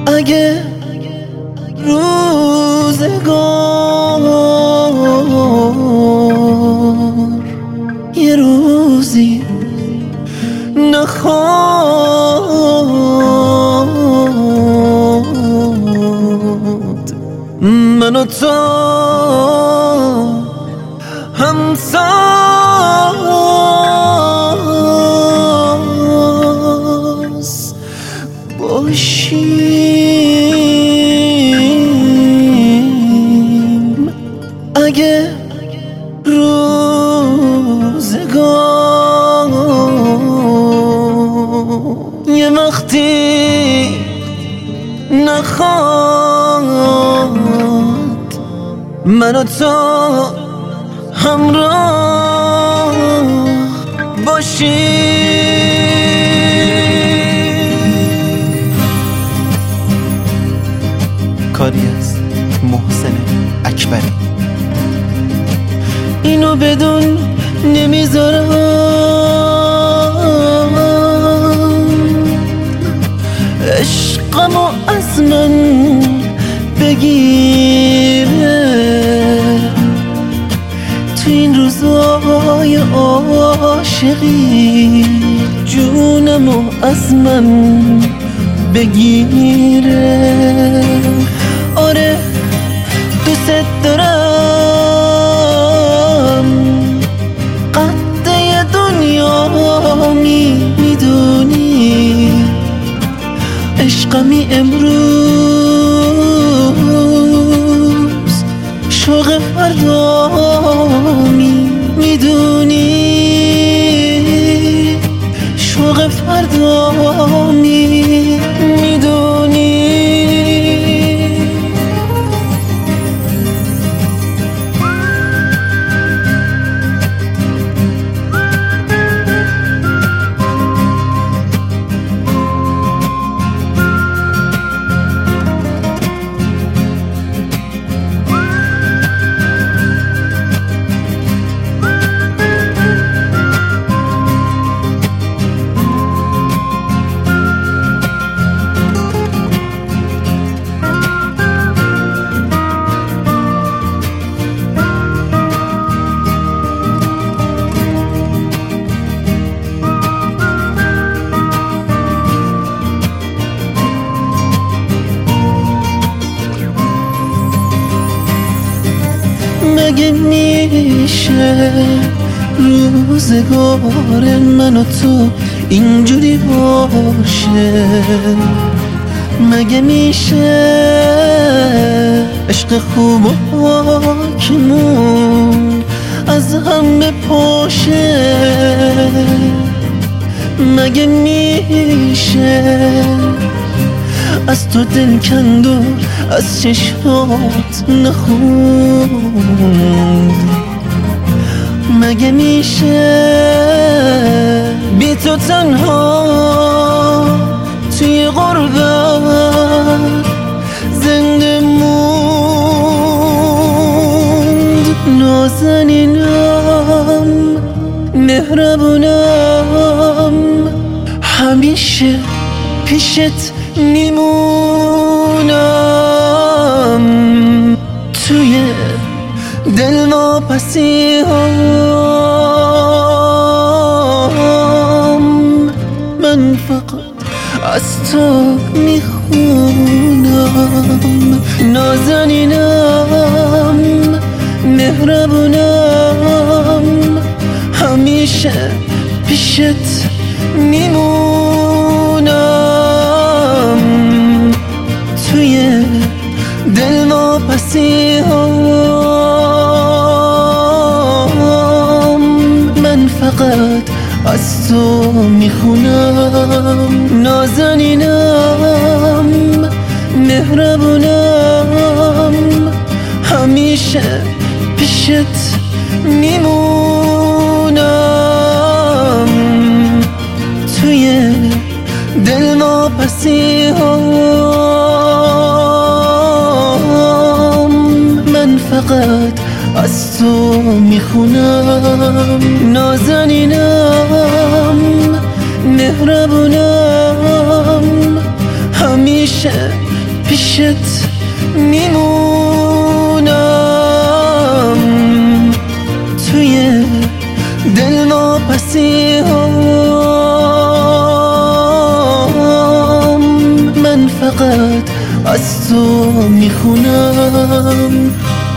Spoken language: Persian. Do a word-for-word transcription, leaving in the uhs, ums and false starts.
اگه روزگار یه روزی نخواد من و تو همساز باشیم، اگه روزگار یه وقتی نخواد من و تو همراه باشیم. کاری از محسن اکبری. اینو بدون نمیذارم عشقمو از من بگیره، تو این روزای عاشقی جونمو از من بگیره. آره دوست دارم، قده دنیا می میدونی، عشقمی امروز شوق فردا می میدونی، شوق فردا می میدونی. مگه میشه روزگار من و تو اینجوری باشه؟ مگه میشه عشق خوب و پاکمون از هم بپاشه؟ مگه میشه از تو دل کند و از چشمات نخوند؟ مگه میشه بی تو تنها توی غربت زنده موند؟ نازنینم مهربونم همیشه پیشت میمونم، توی دل واپسی هم من فقط از تو میخونم. نازنینم مهربونم همیشه پیشت میمونم، توی دل واپسی هم من فقط از تو میخونم. نازنینم مهربونم همیشه پیشت میمونم، توی دل واپسی هم من فقط از تو میخونم. نازنینم مهربونم همیشه پیشت میمونم توی دل واپسی هم. من فقط از تو میخونم